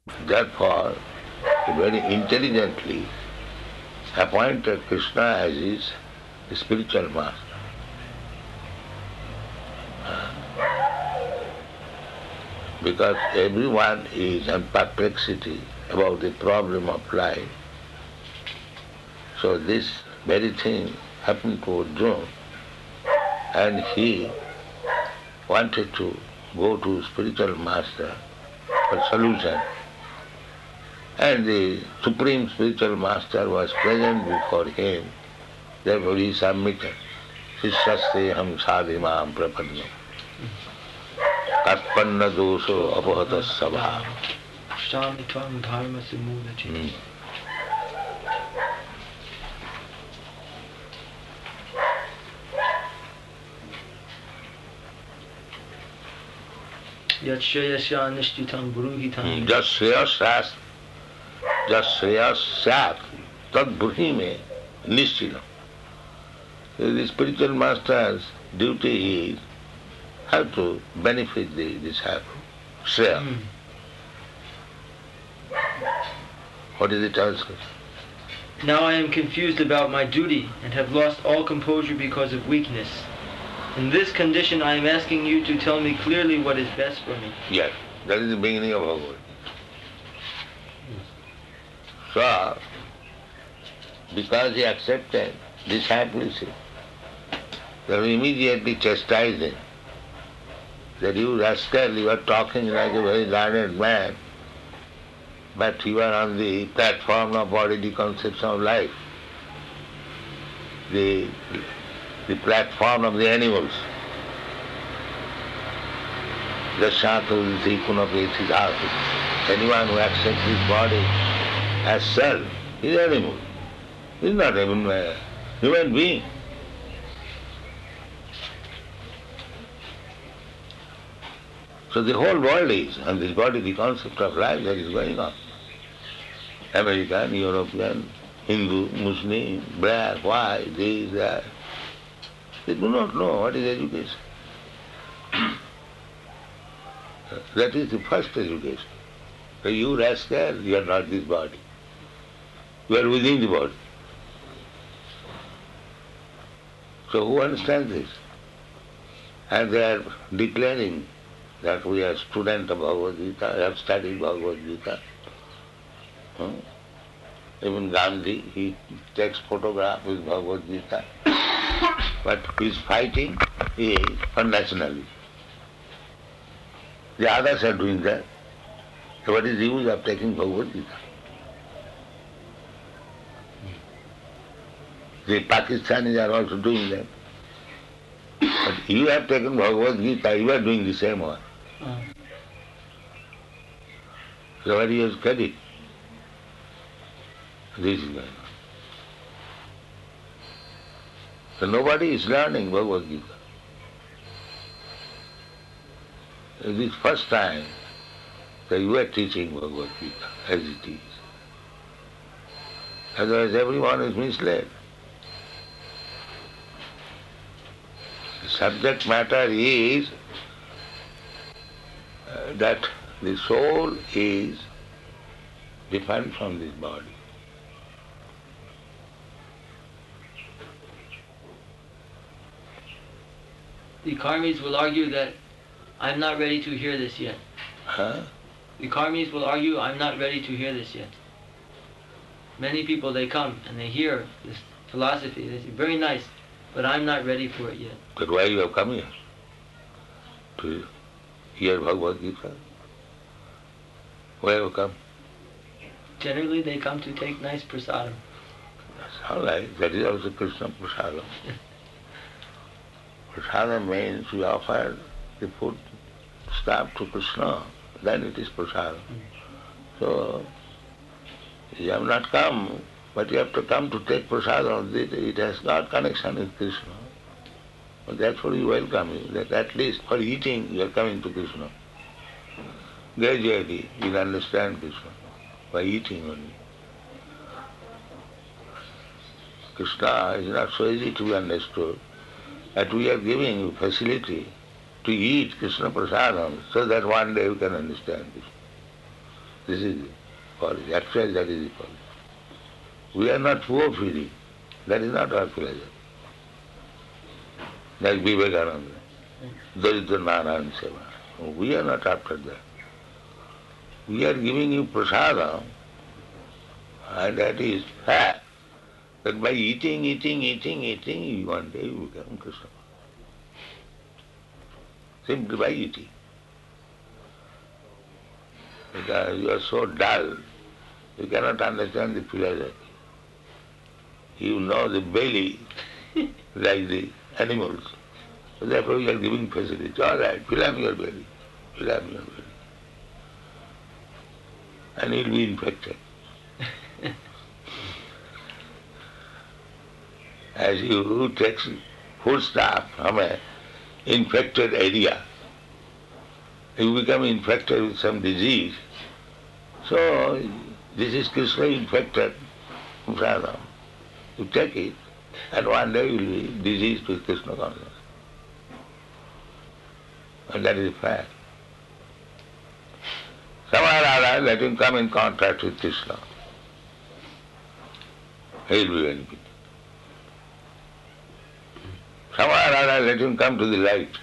Therefore, he very intelligently appointed Krishna as his spiritual master. Because everyone is in perplexity about the problem of life. So this very thing happened to Arjuna, and he wanted to go to spiritual master for solution. And the supreme spiritual master was present before him, therefore he submitted. Sisyaste ham sadhimam prapadno katpanna dosho apahatas sabha. Shami tvam dharma samudachiti. Yat shreyasya nishtitam bruhitam. Jashreyasat tad bruhime nishchitam. The spiritual master's duty is how to benefit the disciple. Shreya. What is it also? Now I am confused about my duty and have lost all composure because of weakness. In this condition I am asking you to tell me clearly what is best for me. Yes, that is the beginning of Bhagavad. So, because he accepted discipleship, they immediately chastised him. That you rascal, you are talking like a very learned man, but you are on the platform of bodily concepts of life, the platform of the animals. Anyone who accepts his body as self is animal. He is not even a human being. So the whole world is, and this body, the concept of life that is going on. American, European, Hindu, Muslim, black, white, this, that. They do not know what is education. That is the first education. So you rascal, you are not this body. You are within the body. So who understands this? And they are declaring that we are students of Bhagavad Gita, have studied Bhagavad Gita. Even Gandhi, he takes photograph with Bhagavad Gita. But his fighting is for nationalism. The others are doing that. So what is the use of taking Bhagavad Gita? The Pakistanis are also doing that. But you have taken Bhagavad Gita, you are doing the same one. So what is credit? This is going on. So nobody is learning Bhagavad Gita. It is first time that you are teaching Bhagavad Gita as it is. Otherwise everyone is misled. The subject matter is that the soul is different from this body. The karmis will argue that I'm not ready to hear this yet. Huh? The karmis will argue I'm not ready to hear this yet. Many people, they come and they hear this philosophy, they say, very nice, but I'm not ready for it yet. But why you have come here? To hear Bhagavad Gita? Why have you come? Generally they come to take nice prasadam. That's all right. That is also Krishna prasadam. Prasadam means we offer the food stuff to Krishna, then it is prasadam. So, you have not come, but you have to come to take prasadam. It has got connection with Krishna. But therefore we welcome you, that at least for eating you are coming to Krishna. Gradually you will understand Krishna, by eating only. Krishna is not so easy to be understood, that we are giving you facility to eat Krishna prasadam so that one day you can understand Krishna. This is the policy. Actually, that is the policy. We are not poor feeling. That is not our pleasure. Like Vivekananda, Daridra Narayan Seva. We are not after that. We are giving you prasadam, and that is fact. That by eating, you one day you become Krishna. Simply by eating. Because you are so dull, you cannot understand the philosophy. You know the belly like the animals. So therefore you are giving facility. All right, fill up your belly. Fill up your belly. And you will be infected. As you take food stuff from an infected area, you become infected with some disease. So this is Krishna infected prasadam. You take it, and one day you will be diseased with Krishna consciousness. And that is a fact. Somehow or other, let him come in contact with Krishna. He will be benefited. Somehow or other, let him come to the light.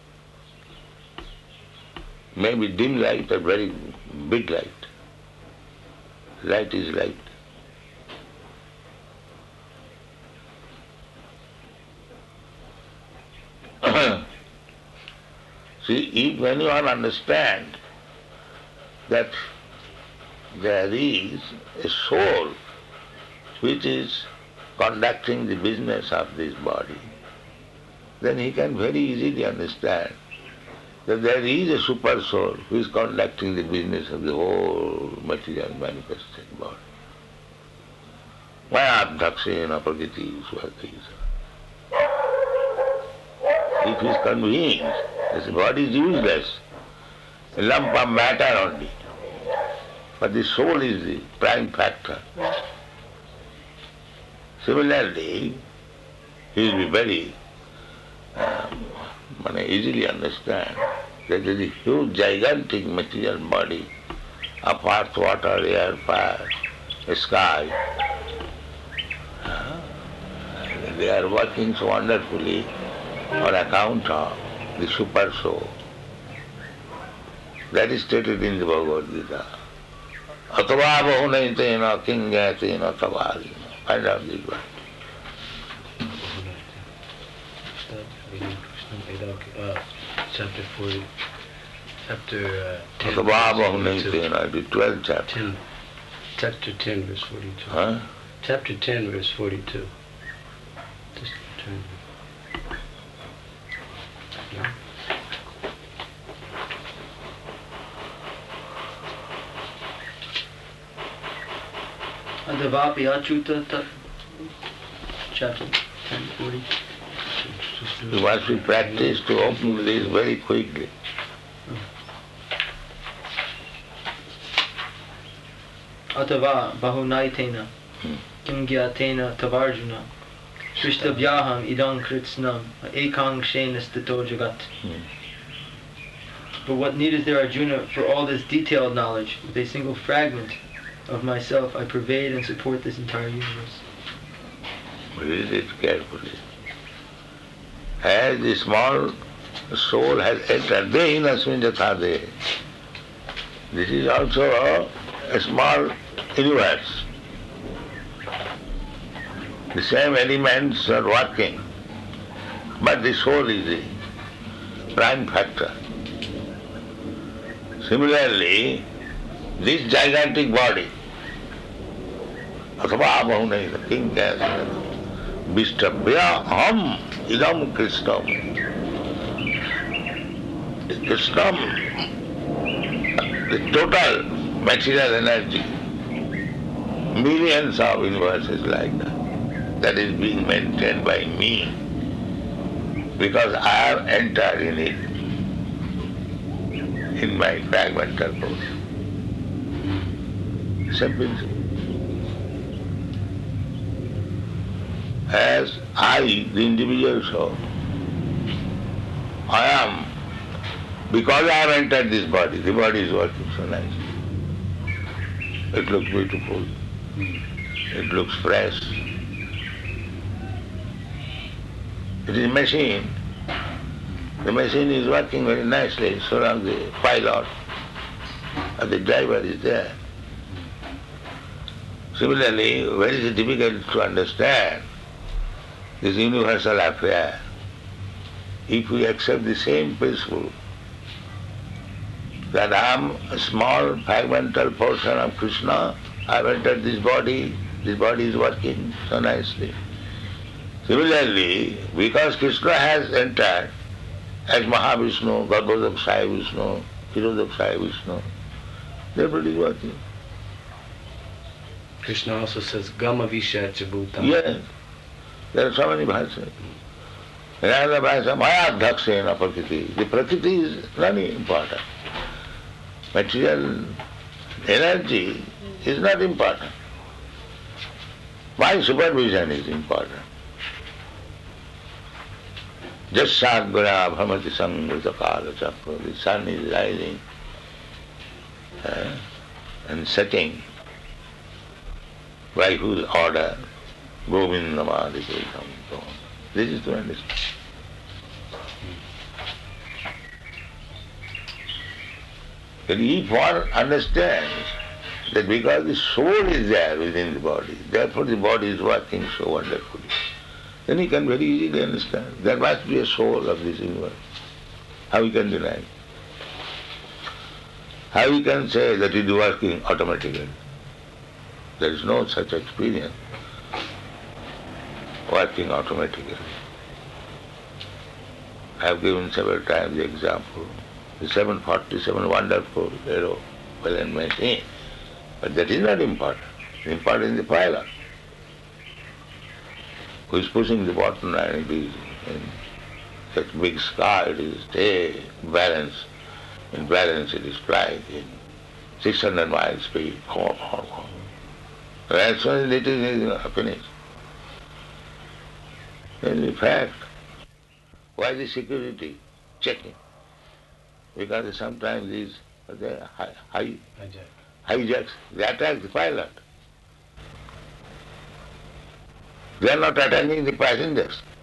Maybe dim light or very big light. Light is light. See, when you all understand that there is a soul which is conducting the business of this body, then he can very easily understand that there is a super soul who is conducting the business of the whole material manifested body. Mayadhaksena prakriti swati. If he is convinced that the body is useless, a lump of matter only, but the soul is the prime factor. Similarly, he will be very easily understand that there is a huge, gigantic material body of earth, water, air, fire, sky. They are working so wonderfully on account of the super soul. That is stated in the Bhagavad Gita. Atava bahunayitena kingyatena tavadina. Find out this word. Chapter 40, chapter 10. The 12th chapter. 10, chapter 10, verse 42. Huh? Chapter 10, verse 42. Just turn. Yeah. Adavapi Achuta, chapter 10, 40. You must be practiced to open this very quickly. Atava bahunaitena kimgyatena tavarjuna Shrishtavyaham idam kritsnam ekang shena stito jagat. But what need is there, Arjuna, for all this detailed knowledge? With a single fragment of myself I pervade and support this entire universe. Read it carefully. As the small soul has entered, dehinasmin jathade. This is also a small universe. The same elements are working, but the soul is the prime factor. Similarly, this gigantic body, Atava bahunayitena kingyatena Vishtabhya aham idam Krishnam. The Krishnam, the total material energy, millions of universes like that is being maintained by me because I have entered in it in my fragmental body. Simple. As I, the individual soul, I am, because I have entered this body, the body is working so nicely. It looks beautiful. It looks fresh. It is a machine. The machine is working very nicely so long the pilot or the driver is there. Similarly, very difficult to understand this universal affair. If we accept the same principle that I am a small fragmental portion of Krishna, I have entered this body is working so nicely. Similarly, because Krishna has entered as Mahavishnu, Garbhodakshaya Vishnu, Hirodakshaya Vishnu, everybody is working. Krishna also says, Gama Vishacha Bhutam. Yes, there are so many bhashas. In another bhasha, Maya Dhaksena Prakriti. The Prakriti is not important. Material energy is not important. My supervision is important. Jassagura Bhamati Samvrita Kala Chakra. The sun is rising and setting. By whose order? Govindamadi Kritam. This is to understand. But if one understands that because the soul is there within the body, therefore the body is working so wonderfully, then he can very easily understand there must be a soul of this universe. How he can deny it? How he can say that it is working automatically? There is no such experience, working automatically. I have given several times the example, the 747 wonderful aeroplane machine, but that is not important. Important is the pilot, who is pushing the button and it is in such big sky, it is stay balance. In balance it is flying in 600 miles speed. As soon as it is finished. In fact, why the security checking? Because sometimes these hijacks, they attack the pilot. They are not attacking the passengers.